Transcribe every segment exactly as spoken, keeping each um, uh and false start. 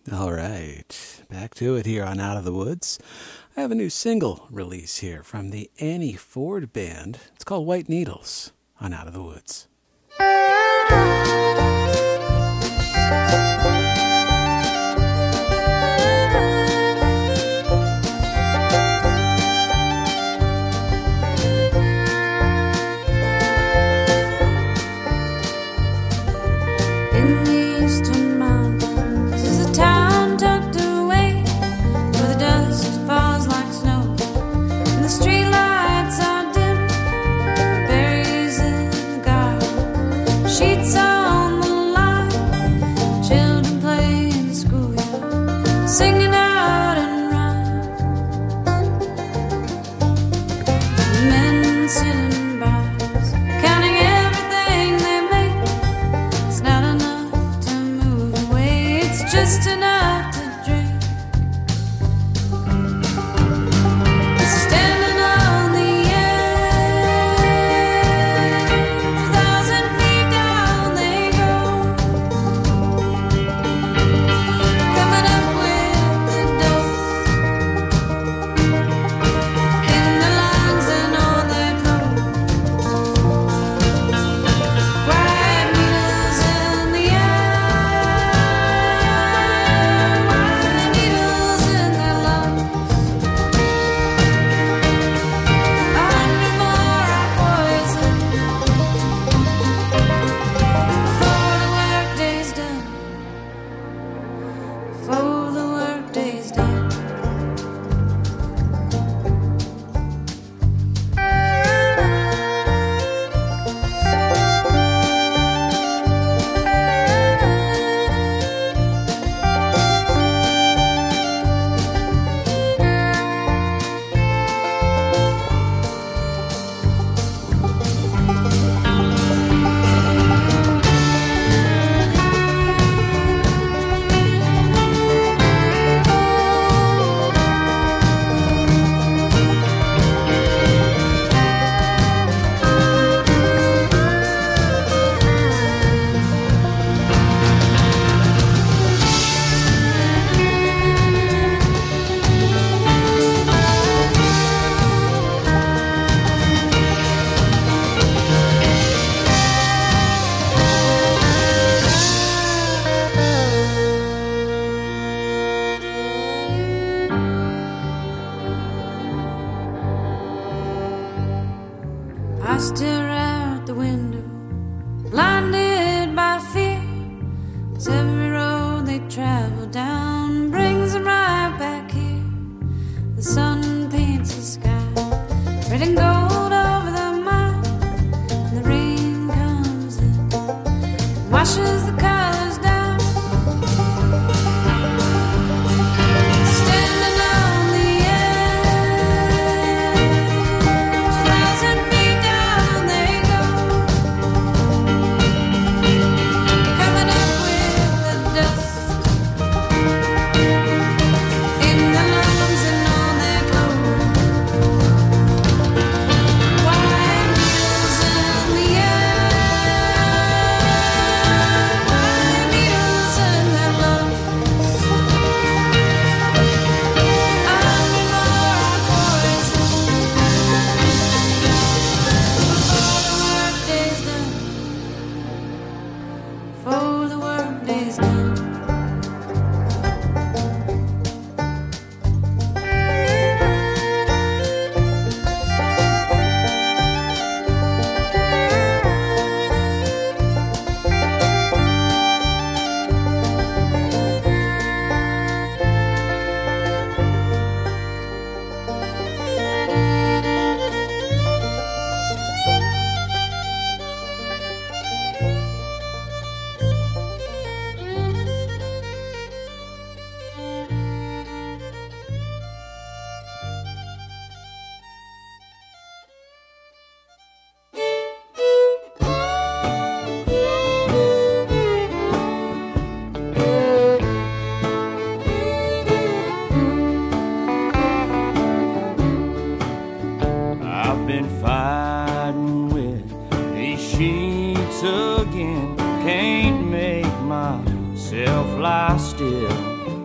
All right, back to it here on Out of the Woods. I have a new single release here from the Annie Ford Band. It's called White Needles on Out of the Woods. In the eastern mountains is a town tucked away, where the dust falls like snow and the streetlights are dim. Berries in the garden, sheets on the line, children play in the schoolyard, singing out and rhyme. Men sit in bars, counting everything they make. It's not enough to move away, it's just enough to drink. Standing on the edge, a thousand feet down they go, coming up with the dust in their lungs and on their clothes. White needles in the air, white needles in their lungs. A hundred more are poison before the workday's done. Before the workday's done. I stare out the window, blinded by fear, 'cause every road they travel down brings them right back here. The sun paints the sky red and gold over the mile, and the rain comes in, washes the colors down. Standing on the edge, a thousand feet down they go, coming up with the dust in their lungs and on their clothes. White needles in the air, white needles in their lungs. A hundred more are poison before the workday's done. Before the workday's done. I've been fighting with these sheets again. Can't make myself lie still.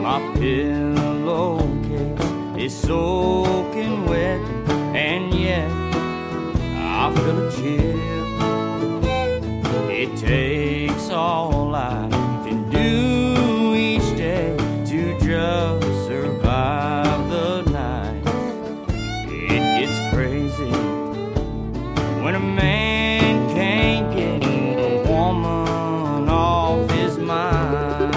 My pillowcase is soaking wet, and yet I feel a chill. It takes all I can do each day to just survive the night. It gets crazy when a man can't get a woman off his mind.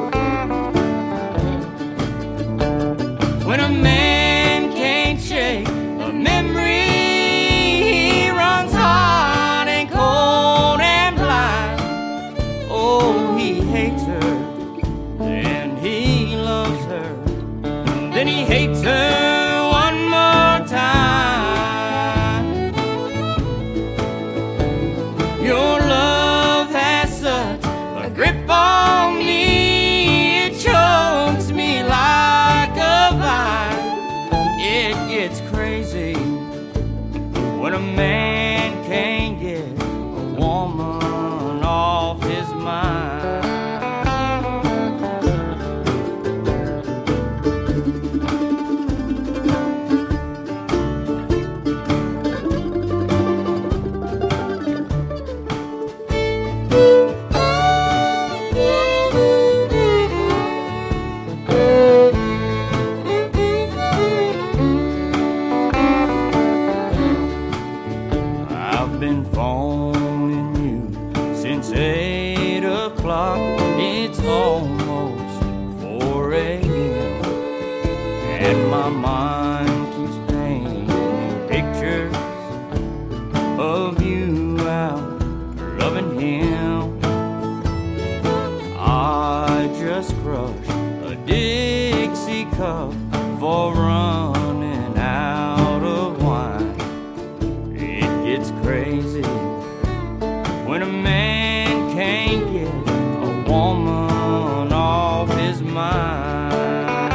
When a man can't shake a memory, he runs hot and cold and blind. Oh, he hates her, then he loves her, then he hates her one more time. Your love has such a grip on me, it chokes me like a vine. It gets crazy when a man can't get a woman off his mind. I've been phoning you since eight o'clock. It's almost four a.m. and my mind keeps painting pictures of you out loving him. I just crushed a Dixie cup for running out of wine. It's crazy when a man can't get a woman off his mind.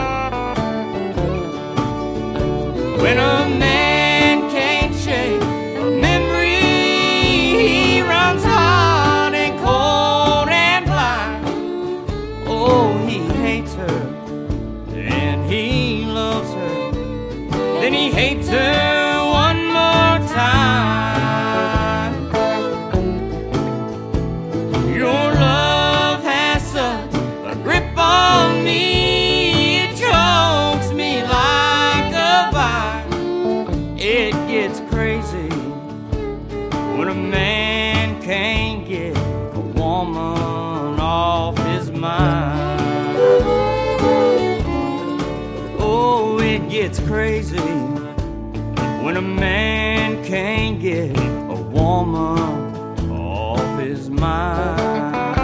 When a man can't shake a memory, he runs hot and cold and blind. Oh, he hates her, then he loves her, then he hates her one more time. When a man can't get a woman off his mind. Oh, it gets crazy when a man can't get a woman off his mind.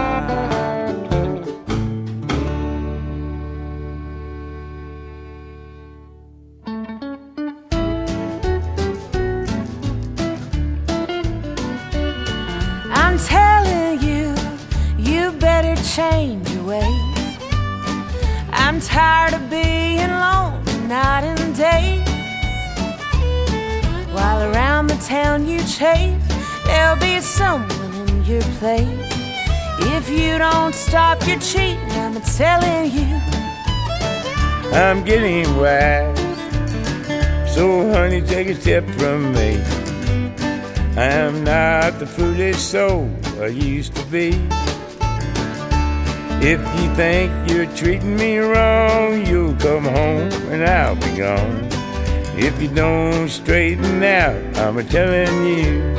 I'm telling you, you better change your ways. I'm tired of being lonely night and day. While around the town you chase, there'll be someone in your place. If you don't stop your cheating, I'm telling you, I'm getting wise. So honey, take a step from me. I am not the foolish soul I used to be. If you think you're treating me wrong, you'll come home and I'll be gone. If you don't straighten out, I'm a telling you.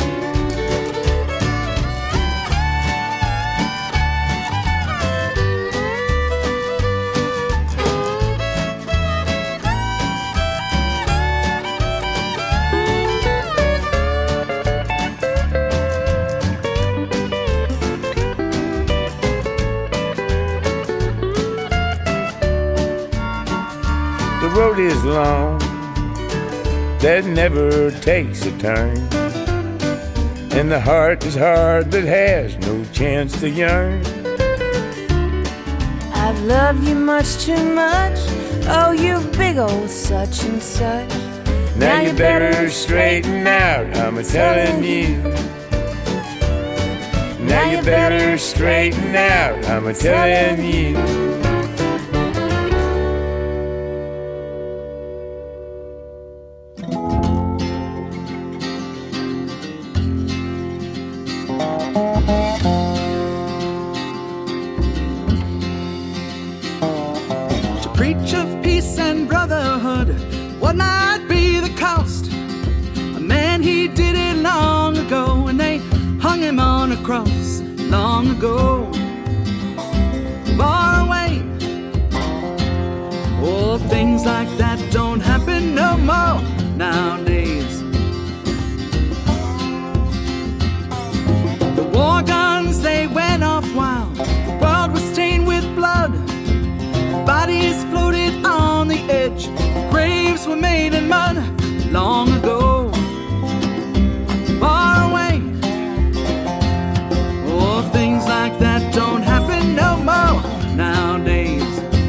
The road is long, that never takes a turn, and the heart is hard that has no chance to yearn. I've loved you much too much, oh you big old such and such. Now, now you better straighten out, I'm a telling you. Now you better straighten out, I'm a telling you. preach of peace and brotherhood. What might be the cost? A man, he did it long ago, and they hung him on a cross long ago. Far away. Oh, things like that don't happen no more nowadays. The war guns, they went off wild. The world was stained with blood. Bodies floated on the edge. Graves were made in mud long ago. Far away. Oh, things like that don't happen no more nowadays.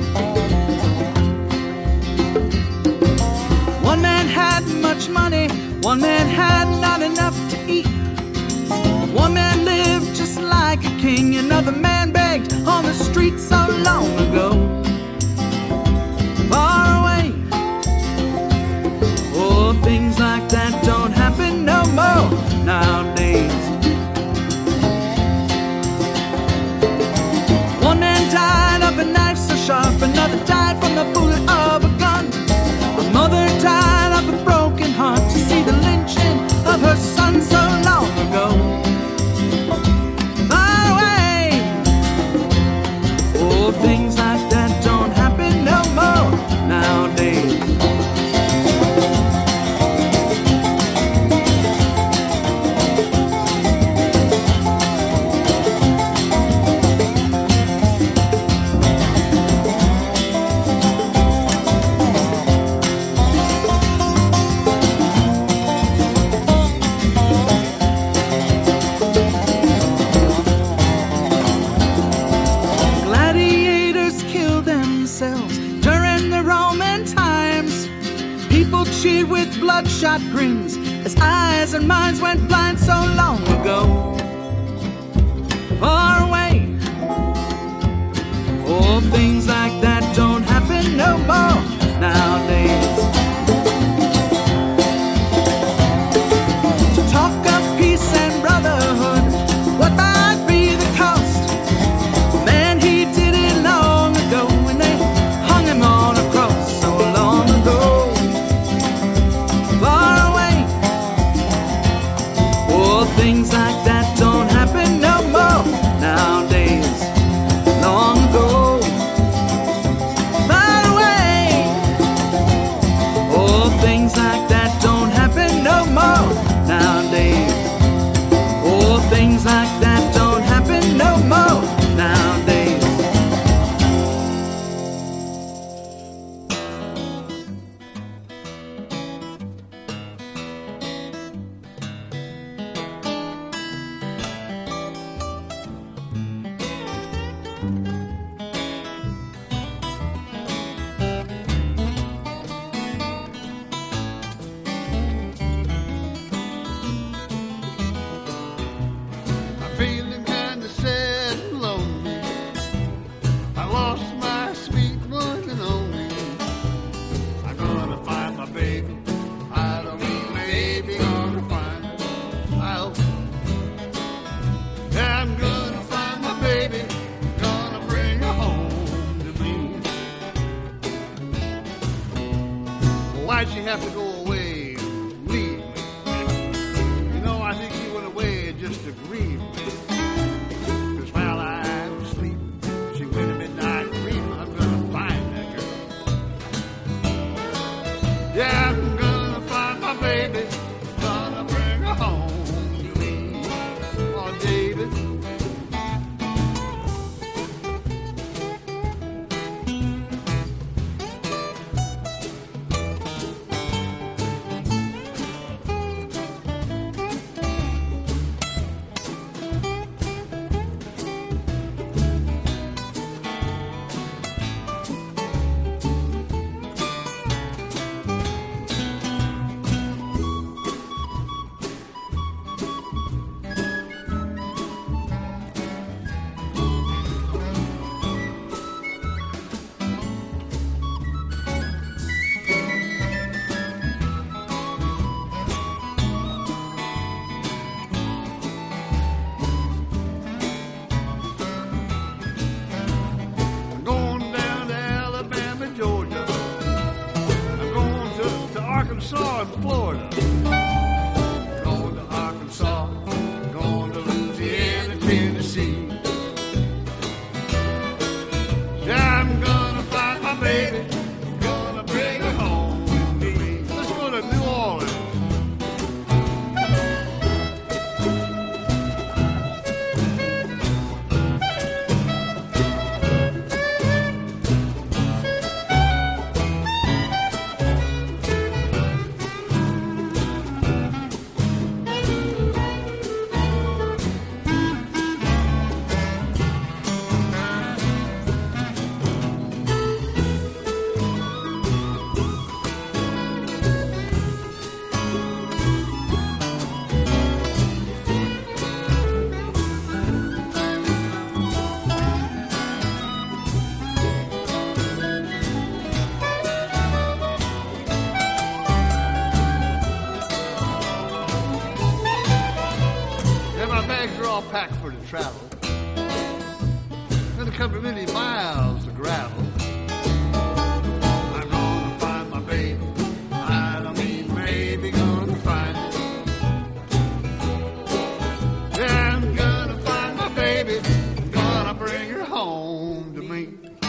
One man had much money, one man had not enough to eat. One man lived just like a king, another man begged on the street so long ago. Far away. Oh, things like that don't happen no more nowadays. One man died of a knife so sharp, another died from the bullet of a gun. A mother died of a broken heart to see the lynching of her son so long ago. Far away. Oh, things like that don't happen no more nowadays. Cheered with bloodshot grins as eyes and minds went blind so long ago. Far away. Oh, things like that don't happen no more nowadays. To talk of peace and brotherhood, what might be the cost? Man, he did it long ago, and they hung him on a cross so long ago. Things like that don't happen no more nowadays. Long ago. By the way. Oh, things like that don't happen no more nowadays. Oh, things like that don't happen no more nowadays. Why'd she have to go away, leave me? You know, I think she went away just to grieve me. Cause while I was sleeping, she went to midnight dreaming. I'm gonna find that girl. Yeah, I'm gonna find my baby. Gonna bring her home to me. Oh, David. travel. And a couple of many miles to gravel. I'm gonna find my baby. I don't mean maybe gonna find her. Yeah, I'm gonna find my baby. I'm gonna bring her home to me.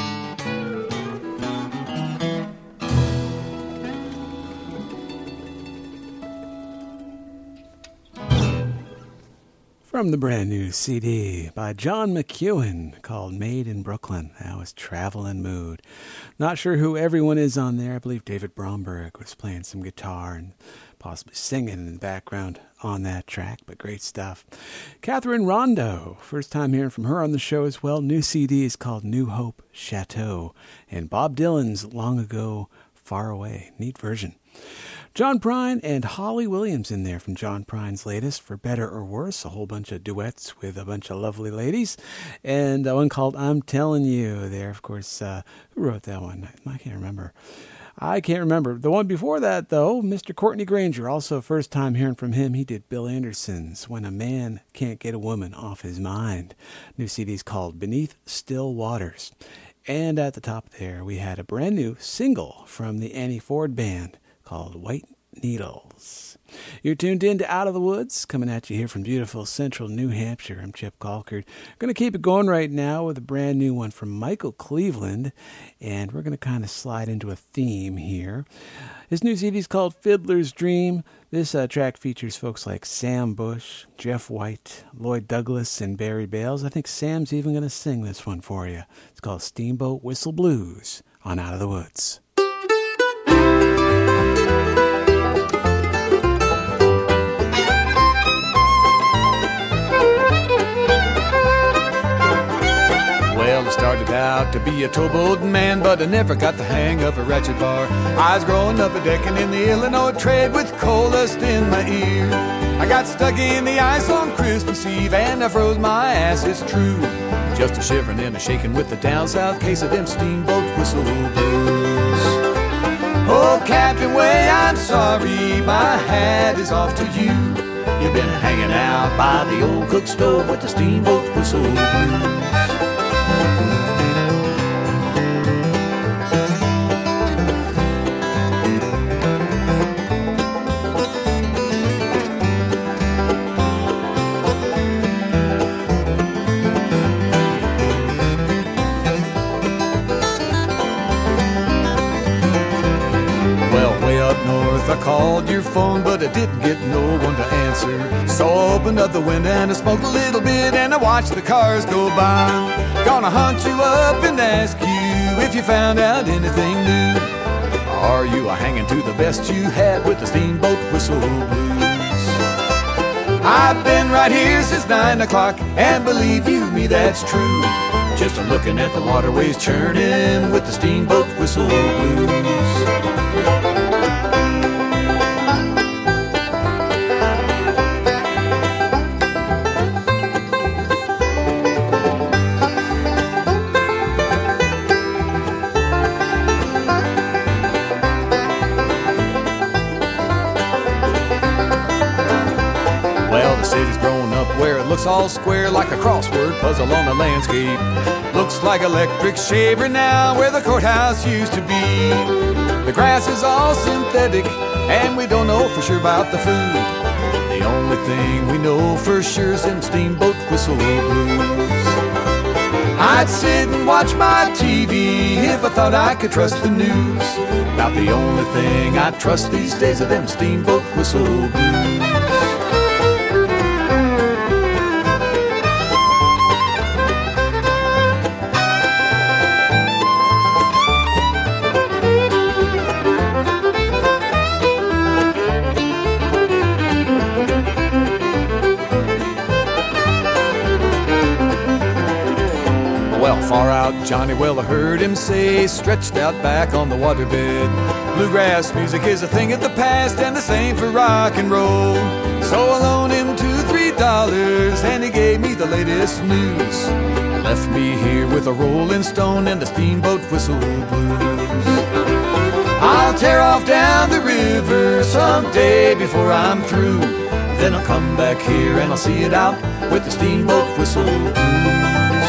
From the brand new C D by John McEwen called Made in Brooklyn. That was Travelin' Mood. Not sure who everyone is on there. I believe David Bromberg was playing some guitar and possibly singing in the background on that track, but great stuff. Catherine Rondo, first time hearing from her on the show as well. New C D is called New Hope Chateau, and Bob Dylan's Long Ago, Far Away. Neat version. John Prine and Holly Williams in there from John Prine's latest, For Better or Worse, a whole bunch of duets with a bunch of lovely ladies, and one called I'm Telling You there, of course. Uh, who wrote that one? I can't remember. I can't remember. The one before that, though, Mister Courtney Granger, also first time hearing from him. He did Bill Anderson's When a Man Can't Get a Woman Off His Mind. New C D's called Beneath Still Waters. And at the top there, we had a brand new single from the Annie Ford Band called White Needles. You're tuned in to Out of the Woods, coming at you here from beautiful central New Hampshire. I'm Chip Colkert. Going to keep it going right now with a brand new one from Michael Cleveland, and we're going to kind of slide into a theme here. His new C D is called Fiddler's Dream. This uh, track features folks like Sam Bush, Jeff White, Lloyd Douglas, and Barry Bales. I think Sam's even going to sing this one for you. It's called Steamboat Whistle Blues on Out of the Woods. Well, I started out to be a towboating man, but I never got the hang of a ratchet bar. I was growing up a decking in the Illinois trade with coal dust in my ear. I got stuck in the ice on Christmas Eve and I froze my ass, it's true. Just a shivering and a shaking with the down south case of them steamboat whistle blues. Oh, Captain Way, I'm sorry, my hat is off to you. You've been hanging out by the old cook stove with the steamboat whistle blues. I called your phone, but I didn't get no one to answer. So I opened up the window and I smoked a little bit and I watched the cars go by. Gonna hunt you up and ask you if you found out anything new. Are you a hanging to the best you had with the steamboat whistle blues? I've been right here since nine o'clock, and believe you me, that's true. Just a looking at the waterways churning with the steamboat whistle blues. Looks all square like a crossword puzzle on the landscape. Looks like electric shaver now where the courthouse used to be. The grass is all synthetic and we don't know for sure about the food. The only thing we know for sure is them steamboat whistle blues. I'd sit and watch my T V if I thought I could trust the news. About the only thing I trust these days are them steamboat whistle blues. Far out, Johnny, well, I heard him say, stretched out back on the waterbed. Bluegrass music is a thing of the past, and the same for rock and roll. So I loaned him two, three dollars, and he gave me the latest news. Left me here with a Rolling Stone and the steamboat whistle blues. I'll tear off down the river someday before I'm through. Then I'll come back here and I'll see it out with the steamboat whistle blues.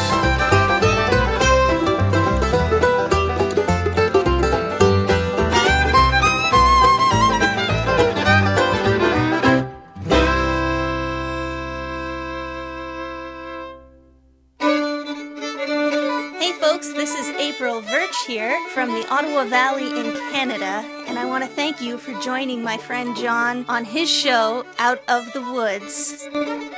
Here from the Ottawa Valley in Canada, and I want to thank you for joining my friend John on his show Out of the Woods.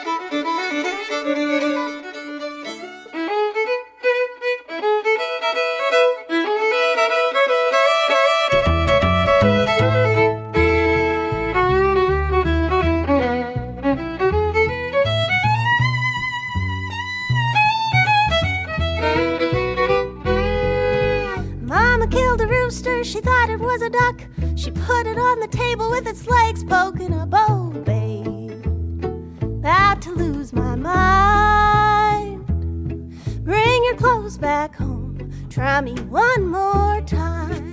She thought it was a duck. She put it on the table with its legs poking up. Oh, babe, about to lose my mind. Bring your clothes back home. Try me one more time.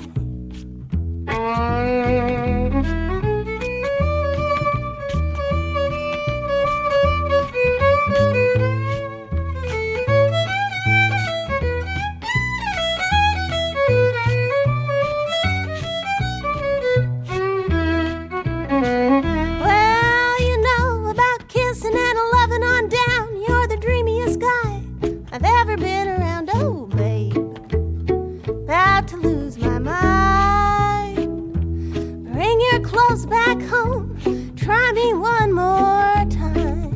Back home, try me one more time.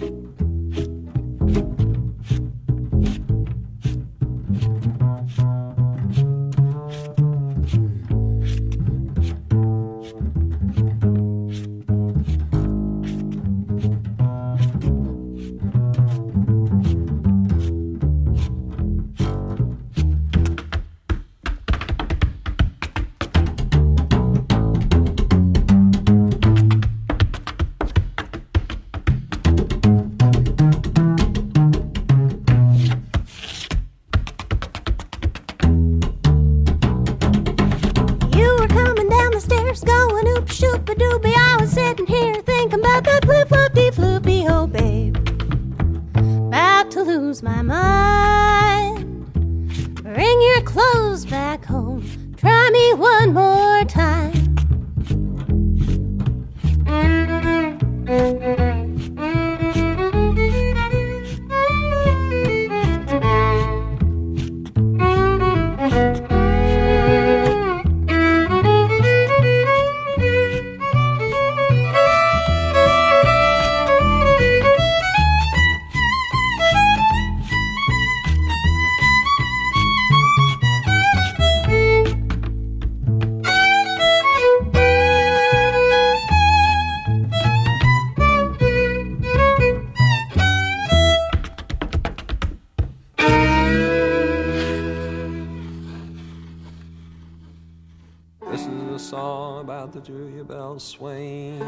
Julia Bell Swain.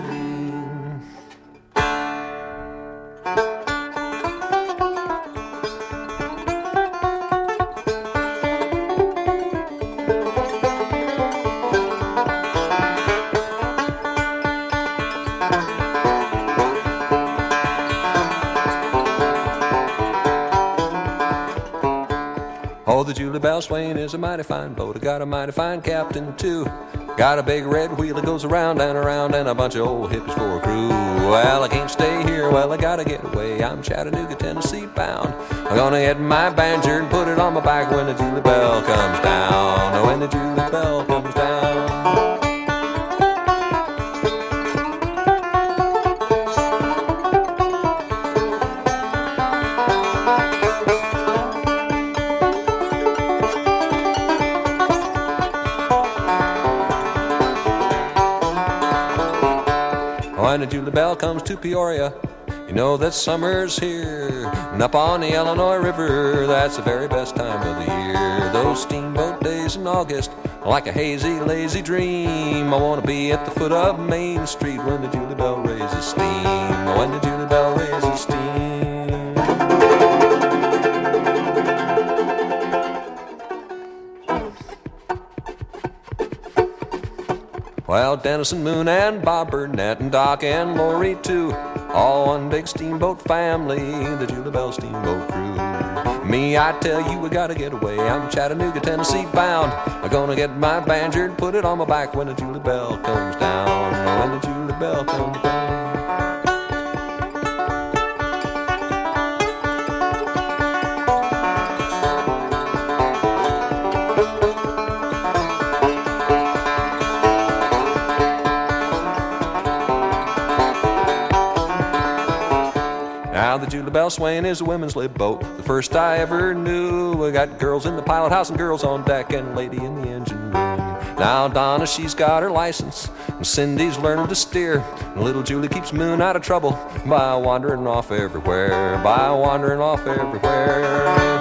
Oh, the Julia Bell Swain is a mighty fine boat. I got a mighty fine captain, too. Got a big red wheel that goes around and around, and a bunch of old hippies for a crew. Well, I can't stay here, well, I gotta get away. I'm Chattanooga, Tennessee bound. I'm gonna get my banjo and put it on my back when the Julia Bell comes down. When the Julia Bell comes down. When the Julia Bell comes to Peoria, you know that summer's here. And up on the Illinois River, that's the very best time of the year. Those steamboat days in August, like a hazy, lazy dream. I want to be at the foot of Main Street when the Julia Bell raises steam. When the Julia Bell raises steam. Well, Dennis and Moon and Bob Burnett and Doc and Lori too. all one big steamboat family, the Julie Bell Steamboat Crew. Me, I tell you, we gotta get away. I'm Chattanooga, Tennessee bound. I'm gonna get my banjo and put it on my back when the Julie Bell comes down. When the Julie Bell comes down. Now the Julie Bell Swain is a women's live boat, the first I ever knew. We got girls in the pilot house and girls on deck and a lady in the engine room. Now Donna, she's got her license, and Cindy's learning to steer. And little Julie keeps Moon out of trouble by wandering off everywhere, by wandering off everywhere.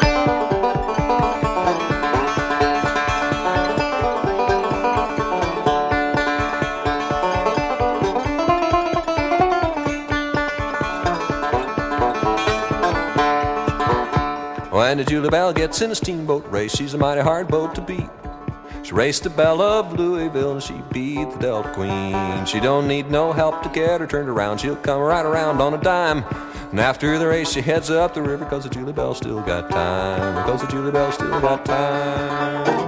When the Julie Bell gets in a steamboat race, she's a mighty hard boat to beat. She raced the Belle of Louisville and she beat the Delta Queen. She don't need no help to get her turned around. She'll come right around on a dime. And after the race, she heads up the river, cause the Julie Bell still got time. Cause the Julie Bell still got time.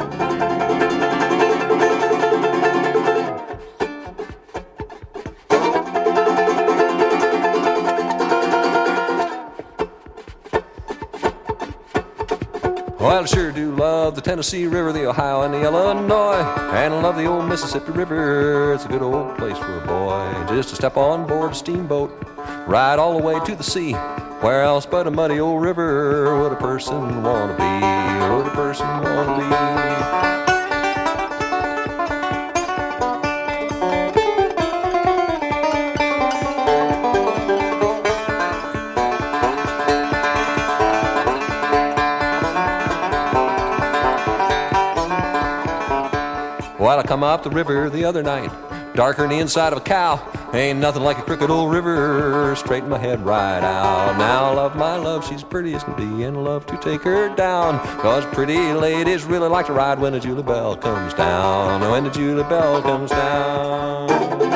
Well, I sure do love the Tennessee River, the Ohio, and the Illinois, and I love the old Mississippi River. It's a good old place for a boy, just to step on board a steamboat, ride all the way to the sea. Where else but a muddy old river would a person want to be, would a person want to be? Well, I come up the river the other night, darker than the inside of a cow. Ain't nothing like a crooked old river, straighten my head right out. Now I love my love, she's pretty as can be, and I love to take her down. Cause pretty ladies really like to ride when the Julie Bell comes down. When the Julie Bell comes down.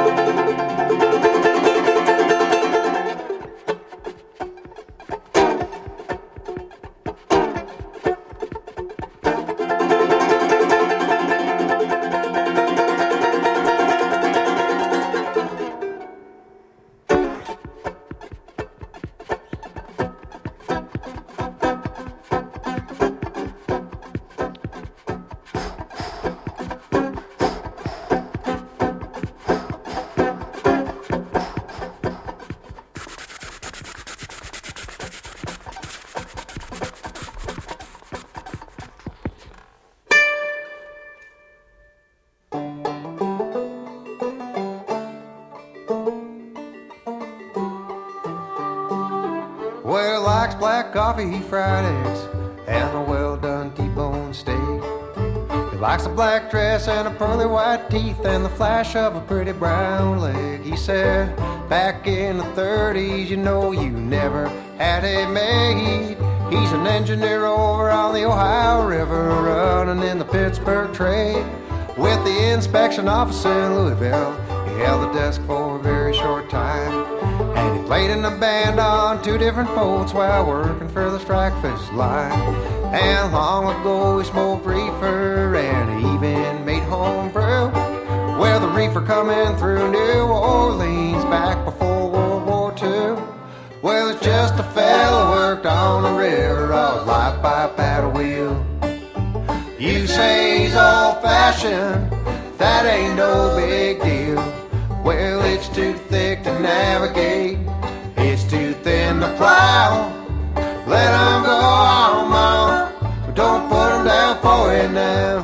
Well, likes black coffee, fried eggs, and a well-done T-bone steak. He likes a black dress and a pearly white teeth and the flash of a pretty brown leg. He said, back in the thirties, you know you never had it made. He's an engineer over on the Ohio River, running in the Pittsburgh trade. With the inspection office in Louisville, he held the desk for a very short time. And he played in a band on two different boats while working for the Strikefish line. And long ago he smoked reefer and he even made home brew. Well, the reefer coming through New Orleans back before World War Two. Well, it's just a fella worked on the river all his life by a paddle wheel. You say he's old-fashioned, that ain't no big deal. Well, it's too thick to navigate, it's too thin to plow. Let him go on, Mom, but don't put him down for it now.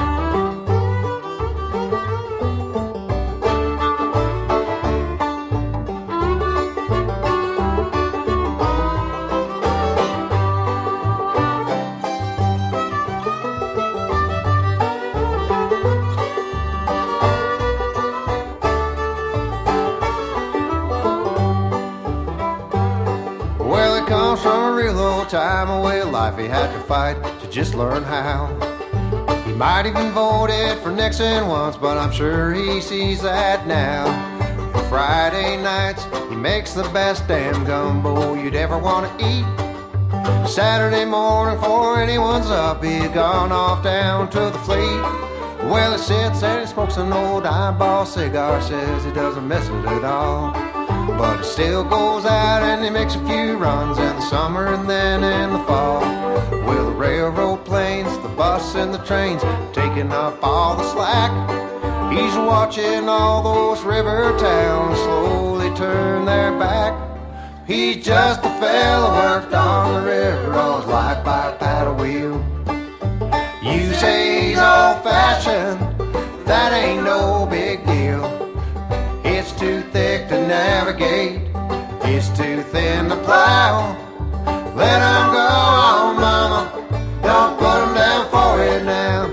Time away of life he had to fight to just learn how. He might even voted for Nixon once, but I'm sure he sees that now. Friday nights, he makes the best damn gumbo you'd ever want to eat. Saturday morning, before anyone's up, he's gone off down to the fleet. Well, he sits and he smokes an old eyeball cigar, says he doesn't miss it at all. But he still goes out and he makes a few runs in the summer and then in the fall. Well, the railroad planes, the bus and the trains, taking up all the slack. He's watching all those river towns slowly turn their back. He's just a fella worked on the river all his life by a paddle wheel. You say he's old-fashioned, that ain't no big deal. It's too thick to navigate, it's too thin to plow. Let him go on, mama, don't put him down for it now.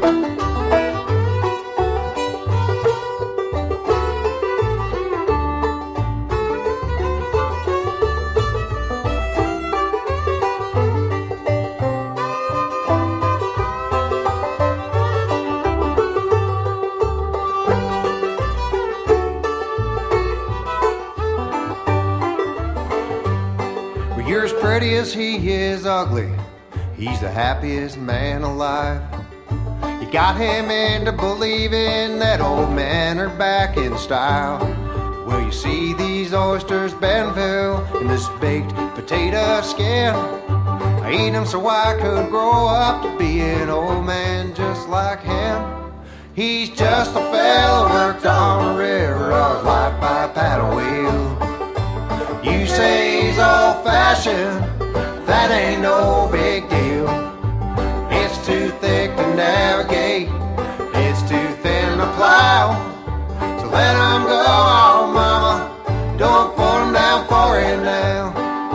You're as pretty as he is ugly, he's the happiest man alive. You got him into believing that old men are back in style. Well, you see these oysters, Benville, in this baked potato skin. I eat them so I could grow up to be an old man just like him. He's just a fella worked on the river all his life by a paddle wheel. You say he's old-fashioned, that ain't no big deal. It's too thick to navigate, it's too thin to plow. So let him go on, mama, don't put him down for it now.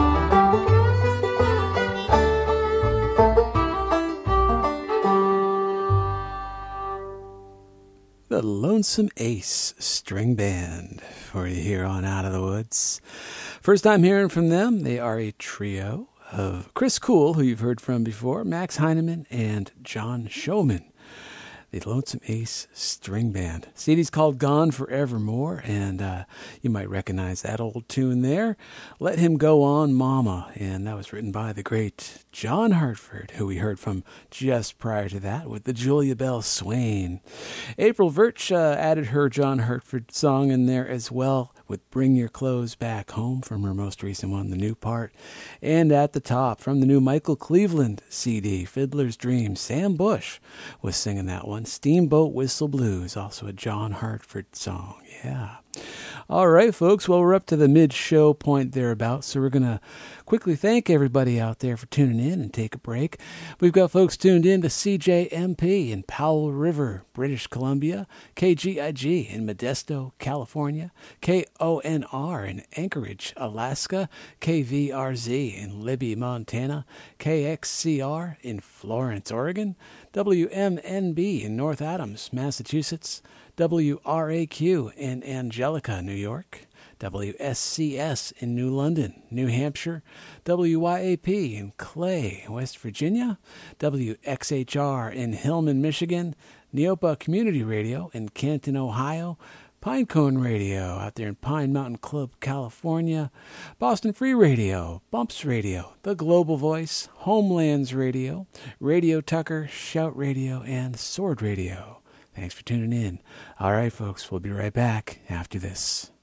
The Lonesome Ace String Band for you here on Out of the Woods. First time hearing from them, they are a trio of Chris Kuhl, who you've heard from before, Max Heineman, and John Showman. The Lonesome Ace String Band. C D's called Gone Forevermore, and uh, you might recognize that old tune there. Let Him Go On, Mama, and that was written by the great John Hartford, who we heard from just prior to that with the Julia Bell Swain. April Virch uh, added her John Hartford song in there as well, with Bring Your Clothes Back Home from her most recent one, The New Part. And at the top, from the new Michael Cleveland C D, Fiddler's Dream, Sam Bush was singing that one. Steamboat Whistle Blues, also a John Hartford song. Yeah. All right, folks. Well, we're up to the mid-show point thereabouts, so we're going to quickly thank everybody out there for tuning in and take a break. We've got folks tuned in to C J M P in Powell River, British Columbia, K G I G in Modesto, California, K O N R in Anchorage, Alaska, K V R Z in Libby, Montana, K X C R in Florence, Oregon, W M N B in North Adams, Massachusetts, W R A Q in Angelica, New York, W S C S in New London, New Hampshire, W Y A P in Clay, West Virginia, W X H R in Hillman, Michigan, Neopa Community Radio in Canton, Ohio, Pinecone Radio out there in Pine Mountain Club, California, Boston Free Radio, Bumps Radio, The Global Voice, Homelands Radio, Radio Tucker, Shout Radio, and Sword Radio. Thanks for tuning in. All right, folks, we'll be right back after this.